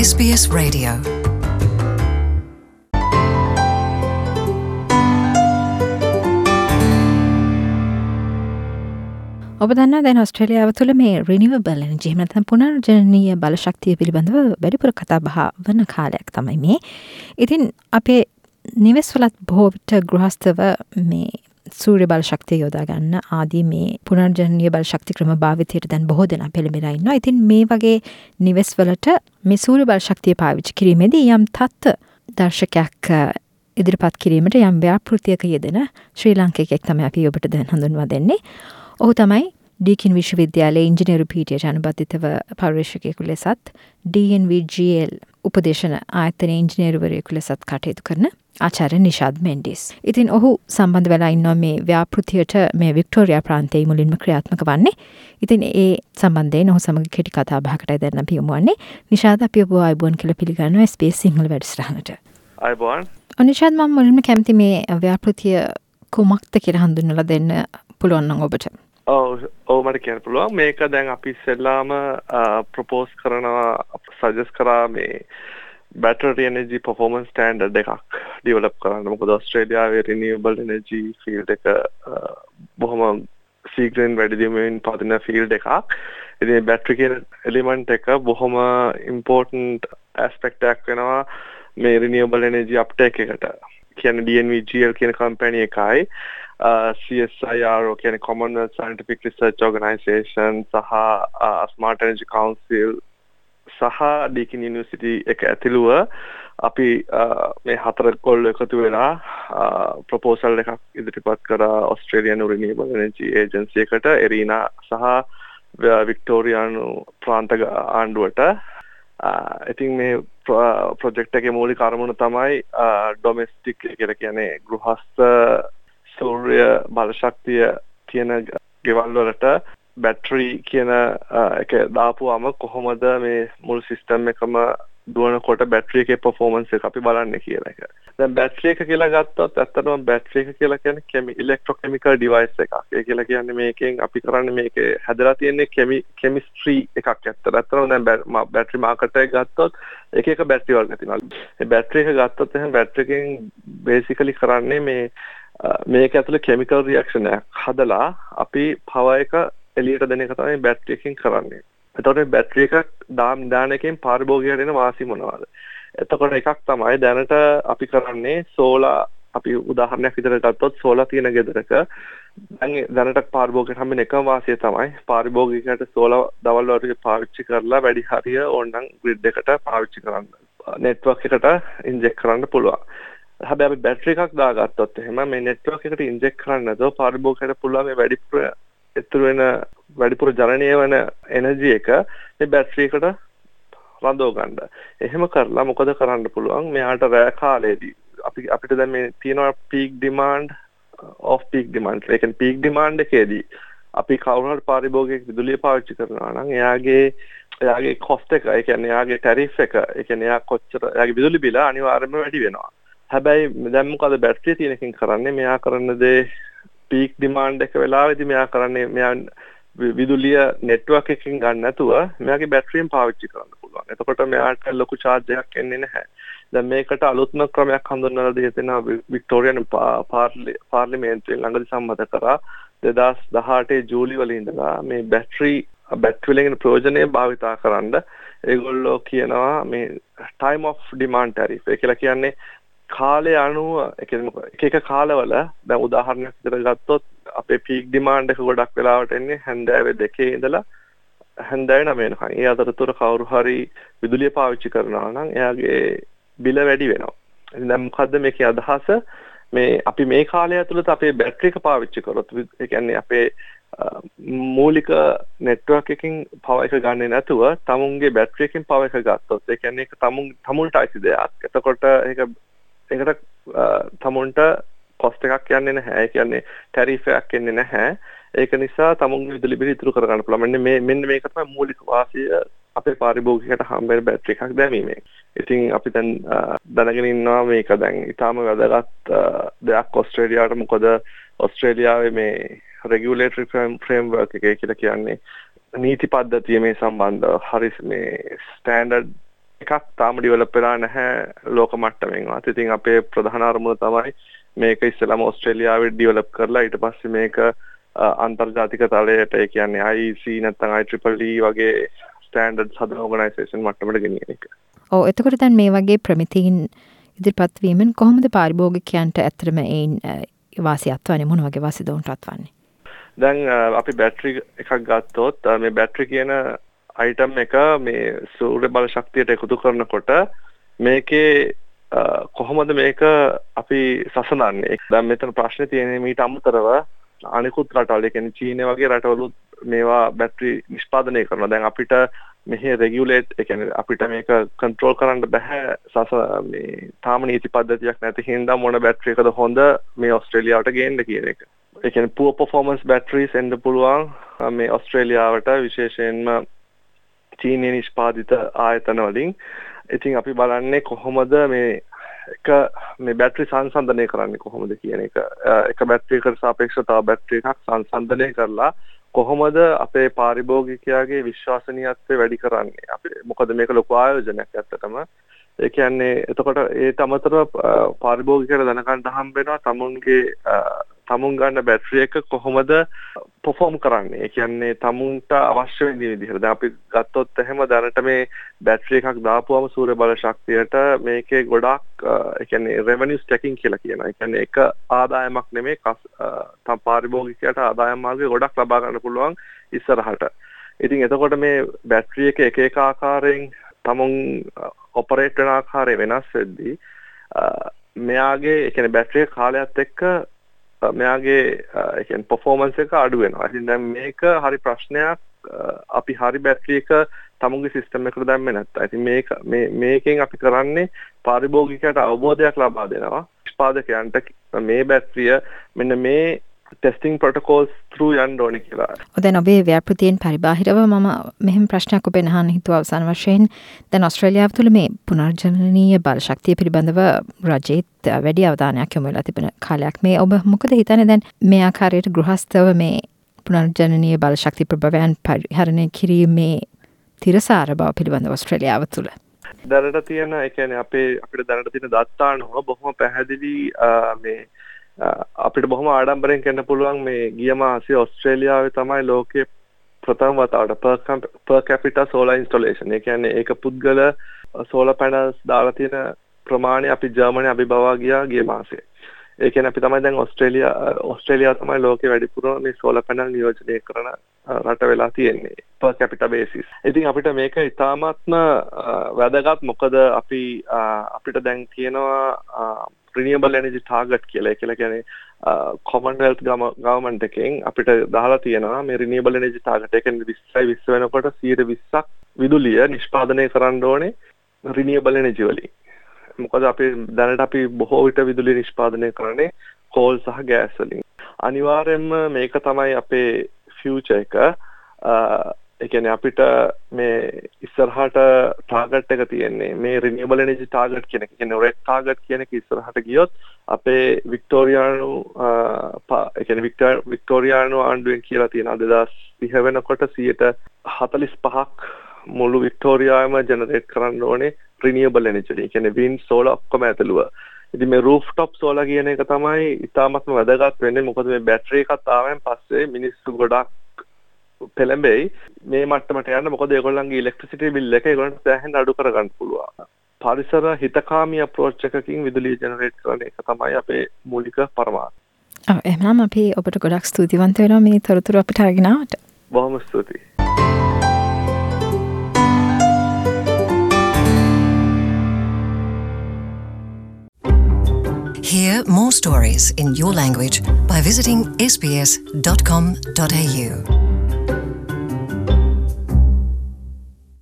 SBS Radio. ඔබ දන්නා දැන් ඕස්ට්‍රේලියාව තුළ මේ රිනිවබල් එනර්ජි එහෙම නැත්නම් පුනර්ජනනීය බල ශක්තිය පිළිබඳව වැඩිපුර කතා බහ වන කාලයක් තමයි මේ. ඉතින් අපේ නිවෙස්වලත් බොහෝ විට ගෘහස්ථව මේ සූර්ය බල ශක්තිය යොදා ගන්න ආදී මේ පුනර්ජනනීය බල ශක්ති ක්‍රම භාවිතයට දැන් බොහෝ දෙනා පෙළඹෙලා ඉන්නවා. ඉතින් මේ වගේ නිවෙස්වලට මේ සූර්ය බල ශක්තිය පාවිච්චි කිරීමේදී යම් තත්ත්ව දර්ශකයක් ඉදිරිපත් කිරීමට යම් ව්‍යාපෘතියක යෙදෙන ශ්‍රී ලාංකිකයෙක් තමයි අපි ඔබට දැන් හඳුන්වා දෙන්නේ. ඔහු තමයි ඩීකින් විශ්වවිද්‍යාලයේ ඉංජිනේරු පීඨයට අනුබද්ධිතව පර්යේෂකයෙකු ලෙසත් DNVGL උපදේශන ආයතනයේ ඉංජිනේරුවරයෙකු ලෙසත් කටයුතු කරන ආචාර්ය නිෂාද් මෙන්ඩිස්. ඉතින් ඔහු සම්බන්ධ වෙලා ඉන්නවා මේ ව්‍යාපෘතියට මේ වික්ටෝරියා ප්‍රාන්තයේ මුලින්ම ක්‍රියාත්මක වන්නේ. ඉතින් ඒ සම්බන්ධයෙන් ඔහු සමග කෙටි කතා බහකටයි දැන් අපි යමු වන්නේ. නිෂාද් අපි ඔබ ආයුබෝවන් කියලා පිළිගන්නවා SBS සිංහල වැඩසටහනට. ආයුබෝවන්. නිෂාද් මම මුලින්ම කැමති මේ ව්‍යාපෘතිය කුමක්ද කියලා හඳුන්වලා දෙන්න පුළුවන් නම් ඔබට. ඔව් මට කියන්න පුළුවන්. මේක දැන් අපි ඉස්සෙල්ලාම ප්‍රොපෝස් කරනවා සජෙස්ට් කරා මේ battery energy performance standard එකක් ඩෙවලොප් කරන්න. මොකද ඕස්ට්‍රේලියාවේ renewable energy field එක බොහොම ශීඝ්‍රයෙන් වැඩි දියුණුවෙන් පවතින field එකක්. ඉතින් battery කියන element එක බොහොම important aspect එකක් වෙනවා මේ renewable energy uptake එකට. කියන්නේ DNVGL කියන company එකයි CSIRO කියන්නේ Commonwealth Scientific Research Organisation සහ Smart Energy Council සහ Deakin University එක ඇතුළුව අපි මේ හතර කොල්ල එකතු වෙලා ප්‍රොපෝසල් එකක් ඉදිරිපත් කරා Australian Renewable Energy Agency එකට එරීනා සහ වික්ටෝරියානු ප්‍රාන්ත ආණ්ඩුවට. ඉතින් මේ ප්‍රොජෙක්ට් එකේ මූලික අරමුණ තමයි ඩොමෙස්ටික් කියලා කියන්නේ ගෘහස්ත සූර්ය බල ශක්තිය කියන ගෙවල් වලට බැටරි කියන එක දාපුවාම කොහොමද මේ මුළු සිස්ටම් එකම දුවනකොට බැටරි එකේ performance එක අපි බලන්නේ කියන එක. දැන් බැටරි එක කියලා ගත්තොත් ඇත්තටම බැටරි එක කියලා කියන්නේ electrochemical device එකක්. ඒ කියලා කියන්නේ මේකෙන් අපි කරන්නේ මේකේ හැදලා තියෙන්නේ chemistry එකක් ඇත්තට. ඇත්තටම දැන් බැටරි මාකට් එක ගත්තොත් එක එක බැටරි වර්ග තියෙනවා. මේ බැටරි එක ගත්තොත් එහෙනම් බැටරි එකෙන් basically කරන්නේ මේක ඇතුලේ chemical reaction එකක් හදලා අපි power එක එළියට දෙන එක තමයි බැටරි එකෙන් කරන්නේ. එතකොට බැටරි එකක් දාන එකෙන් පාරිභෝගිකයට එන වාසි මොනවාද? එතකොට එකක් තමයි දැනට අපි කරන්නේ සෝලා. අපි උදාහරණයක් විදිහට ගත්තොත් සෝලා තියෙන ගෙදරක දැනට පාරිභෝගිකයට හම්බෙන එකම වාසිය තමයි පාරිභෝගිකයට සෝලා දවල් වරුවේ පාවිච්චි කරලා වැඩි හරිය ඕනනම් ග්‍රිඩ් එකට පාවිච්චි කරන්න. නෙට්වර්ක් එකට ඉන්ජෙක්ට් කරන්න පුළුවන්. හැබැයි අපි බැටරි එකක් දාගත්තොත් එහෙම මේ නෙට්වර්ක් එකට ඉන්ජෙක්ට් කරන්න නැතුව පාරිභෝගිකයට පුළුවන් මේ වැඩිපුර ඉතුරු වෙන වැඩිපුර ජනනය වෙන එනර්ජි එක මේ බැටරි එකට රඳව ගන්න. එහෙම කරලා මොකද කරන්න පුළුවන්? මෙයාට රෑ කාලේදී අපිට දැන් මේ තියෙනවා peak demand off peak demand. ඒ කියන්නේ peak demand එකේදී අපි කවුරු හරි පාරිභෝගික විදුලිය පාවිච්චි කරනවා නම් එයාගේ cost එක, ඒ කියන්නේ එයාගේ tariff එක, ඒ කියන්නේ එයාගේ විදුලි බිල අනිවාර්යයෙන්ම වැඩි වෙනවා. හැබැයි දැන් මොකද බැටරිය තියෙන එකෙන් කරන්නේ? මෙයා කරන දේ peak demand එක වෙලාවෙදී මෙයා කරන්නේ මෙයා විදුලිය නෙට්වර්ක් එකකින් ගන්න නැතුව මෙයාගේ බැටරියෙන් පාවිච්චි කරන්න පුළුවන්. එතකොට මෙයාට ලොකු charge එකක් එන්නේ නැහැ. දැන් මේකට අලුත්ම ක්‍රමයක් හඳුන්වලා දෙනවා වික්ටෝරියානු පාර්ලිමේන්තුවෙන් ළඟදී සම්මත කරා 2018 ජූලි වල ඉඳලා මේ බැටරි වලින් ප්‍රයෝජනෙ භාවිතා කරන්න ඒගොල්ලෝ කියනවා මේ time of demand tariff. ඒ කියලා කියන්නේ කාලය අනුව එක කාලවල දැන් උදාහරණයක් විදිහට ගත්තොත් අපේ peak demand එක ගොඩක් වෙලාවට එන්නේ හැන්දෑවේ 2 ඉඳලා හැන්දෑවේ 9 වෙනකන්. ඒ අතරතුර කවුරු හරි විදුලිය පාවිච්චි කරනවා නම් එයාගේ බිල වැඩි වෙනවා. ඉතින් දැන් මොකද්ද මේකේ අදහස? අපි මේ කාලය ඇතුළත අපේ බැටරි එක පාවිච්චි කරොත් ඒ කියන්නේ අපේ මූලික නෙට්වර්ක් එකකින් පවර් එක ගන්නේ නැතුව තමුන්ගේ බැටරි එකකින් පවර් එක ගත්තොත් ඒ කියන්නේ ඒක තමුන්ට අයිති දෙයක්. එතකොට ඒකට තමුන්ට කොස්ට් එකක් යන්නේ නැහැ. ඒ කියන්නේ ටැරිෆ් එකක් එන්නේ නැහැ. ඒක නිසා තමුන්ගේ විදුලි බිල ඉතුරු කරගන්න පුළුවන්. මෙන්න මේක තමයි මූලික වාසිය අපේ පාරිභෝගිකයට හම්බෙන බැටරි එකක් දැමීමෙන්. ඉතින් අපි දැන් දැනගෙන ඉන්නවා මේක දැන් ඊටාම වැදගත් දෙයක් ඕස්ට්‍රේලියාවට. මොකද ඕස්ට්‍රේලියාවේ මේ regulatory framework එකේ කියලා කියන්නේ නීති පද්ධතිය මේ සම්බන්ධව හරි මේ ස්ටෑන්ඩඩ් එකක් තාම ඩිවෙලොප් වෙලා නැහැ ලෝක මට්ටමින්වත්. ඉතින් අපේ ප්‍රධාන අරමුණ තමයි මේක ඉස්සෙල්ලාම ඕස්ට්‍රේලියාවේ ඩිවෙලොප් කරලා ඊට පස්සේ මේක අන්තර්ජාතික තලයට ඒ කියන්නේ IEC නැත්නම් IEEE වගේ ස්ටෑන්ඩඩ්ස් හදන ඕගනයිසේෂන් මට්ටමට ගෙනියන එක. ඔව් එතකොට දැන් මේ වගේ ප්‍රමිතීන් ඉදිරිපත් වීමෙන් කොහොමද පාරිභෝගිකයන්ට ඇත්තටම ඒන් වාසියක් වන්නේ මොන වගේ වාසියද උන්ටත් වන්නේ? දැන් අපි බැටරි එකක් ගත්තොත් මේ බැටරි කියන අයිටම් එක මේ සූර්ය බල ශක්තියට එකතු කරනකොට මේකේ කොහොමද මේක අපි සසඳන්නේ? දැන් මෙතන ප්‍රශ්නේ තියෙන්නේ මීට අමතරව අනිකුත් රටවල්, ඒ කියන්නේ චීනය වගේ රටවලුත් මේවා බැටරි නිෂ්පාදනය කරනවා. දැන් අපිට මෙහි රෙගියුලේට්, ඒ කියන්නේ අපිට මේක කන්ට්‍රෝල් කරන්න බෑ. මේ තාම නීති පද්ධතියක් නැති හින්දා මොන බැටරි එකද හොඳ මේ ඕස්ට්‍රේලියාවට ගේන්න කියන එක. ඒ කියන්නේ poor performance batteries එන්න පුළුවන් මේ ඕස්ට්‍රේලියාවට, විශේෂයෙන්ම චීනයේ නිෂ්පාදිත ආයතන වලින්. ඉතින් අපි බලන්නේ කොහොමද මේ බැටරි සංසන්දනය කරන්නේ කොහොමද කියන එක. එක බැටරි එකකට සාපේක්ෂව තව බැටරි එකක් සංසන්දනය කරලා කොහොමද අපේ පාරිභෝගිකයාගේ විශ්වසනීයත්වය වැඩි කරන්නේ? අපි මොකද මේක ලොකු ආයෝජනයක් ඇත්තටම. ඒ කියන්නේ එතකොට ඒට අමතරව පාරිභෝගිකයට දැනගන්න හම්බ වෙනවා තමුන් ගන්න බැටරි එක කොහොමද perform කරන්නේ. ඒ කියන්නේ තමුන්ට අවශ්‍ය වෙන විදිහට. දැන් අපි ගත්තොත් එහෙම දැනට මේ බැටරි එකක් දාපුවම සූර්ය බල ශක්තියට මේකේ ගොඩක් ඒ කියන්නේ revenue stacking කියලා කියනවා. ඒ කියන්නේ එක ආදායමක් නෙමෙයි තම පාරිභෝගිකයට ආදායම් මාර්ගය ගොඩක් ලබා ගන්න පුළුවන් ඉස්සරහට. ඉතින් එතකොට මේ බැටරි එක එක ආකාරයෙන් තමුන් ඔපරේට් වෙන ආකාරය වෙනස් වෙද්දී මෙයාගේ ඒ කියන්නේ බැටරි කාලයත් එක්ක මෙයාගේ ඒ කියන්නේ performance එක අඩු වෙනවා. ඉතින් දැන් මේක හරි ප්‍රශ්නයක්. අපි හරි බැටරි එක තමුන්ගේ සිස්ටම් එකට දැම්මේ නැත්නම්. ඉතින් මේකෙන් අපි කරන්නේ පාරිභෝගිකයට අවබෝධයක් ලබා දෙනවා. නිෂ්පාදකයන්ට මේ බැටරිය මෙන්න මේ ටෙස්ටිං ප්‍රොටෝකෝල්ස් through යන්න ඕනේ කියලා. දැන් ඔබේ ව්‍යාපෘතියෙන් පරිබාහිරව මම මෙහෙම ප්‍රශ්නයක් ඔබෙන් අහන්න හිතුවා අවසාන වශයෙන්. දැන් ඕස්ට්‍රේලියාව තුළ මේ පුනර්ජනනීය බල ශක්තිය පිළිබඳව රජයේත් වැඩි අවධානයක් යොමු වෙලා තිබෙන කාලයක්. මේ ඔබ මොකද හිතන්නේ දැන් මේ ආකාරයට ගෘහස්තව මේ පුනර්ජනනීය බල ශක්ති ප්‍රභවයන් පරිහරණය කිරීමේ තිරසාර බව පිළිබඳව ඕස්ට්‍රේලියාව තුළ? දැනට තියෙන ඒ කියන්නේ අපිට දැනට තියෙන දත්ත අනුව බොහොම පැහැදිලි මේ අපිට බොහොම ආඩම්බරෙන් කියන්න පුළුවන් මේ ගිය මාසේ ඕස්ට්‍රේලියාවේ තමයි ලෝකයේ ප්‍රථම වතාවට per capita solar installation. ඒ කියන්නේ ඒක පුද්ගල solar panels දාලා තියෙන ප්‍රමාණය අපි ජර්මනිය අභිබවා ගිය මාසේ. ඒ කියන්නේ අපි තමයි දැන් ඕස්ට්‍රේලියාව තමයි ලෝකේ වැඩිපුර මේ solar panel නියෝජනය කරන රට වෙලා තියෙන්නේ per capita basis. ඉතින් අපිට මේක ඉතාමත්ම වැදගත්. මොකද අපිට දැන් තියෙනවා renewable energy target කියලා. ඒ කියන්නේ Commonwealth government එකෙන් අපිට දාලා තියෙනවා මේ renewable energy target. ඒ කියන්නේ 2020 වෙනකොට 120ක් විදුලිය නිෂ්පාදනය කරන්න ඕනේ renewable energy වලින්. මොකද දැනට අපි බොහෝ විට විදුලිය නිෂ්පාදනය කරන්නේ කෝල් සහ ගෑස් වලින්. අනිවාර්යයෙන්ම මේක තමයි අපේ ෆියුචර් එක. ඒ කියන්නේ අපිට මේ ඉස්සරහට ටාගට් එක තියෙන්නේ මේ රිනියබල් එනර්ජි ටාගට් කියන එක. කියන්නේ රෙඩ් ටාගට් කියන එක ඉස්සරහට ගියොත් අපේ වික්ටෝරියානු වික්ටෝරියානු ආණ්ඩුවෙන් කියලා තියෙනවා 2030 වෙනකොට 45% මුළු වික්ටෝරියාවම ජෙනරේට් කරන්න ඕනේ රිනියබල් එනර්ජි. ඒ කියන්නේ වින්ඩ් සෝලර් ඔක්කොම ඇතුළුව. ඉතින් මේ රූෆ්ටොප් සෝලර් කියන එක තමයි ඉතාමත්ම වැදගත් වෙන්නේ. මොකද මේ බැටරි එකත් ආවෙන් පස්සේ මිනිස්සු ගොඩක් පෙළඹෙයි මේ මට්ටමට යන්න. මොකද ඒගොල්ලන්ගේ ඉලෙක්ට්‍රිසිටි බිල් එක ඒගොල්ලන්ට සෑහෙන අඩු කරගන්න පුළුවන්. පරිසර හිතකාමී අප්‍රෝච් එකකින් විදුලිය ජෙනරේට් කරන එක තමයි අපේ මූලික පරමාර්ථය. එහෙනම් අපි ඔබට ගොඩක් ස්තුතිවන්ත වෙනවා මේ තොරතුරු අපිට අරගෙන ආවට. බොහොම ස්තුතියි. Hear more stories in your language by visiting sbs.com.au.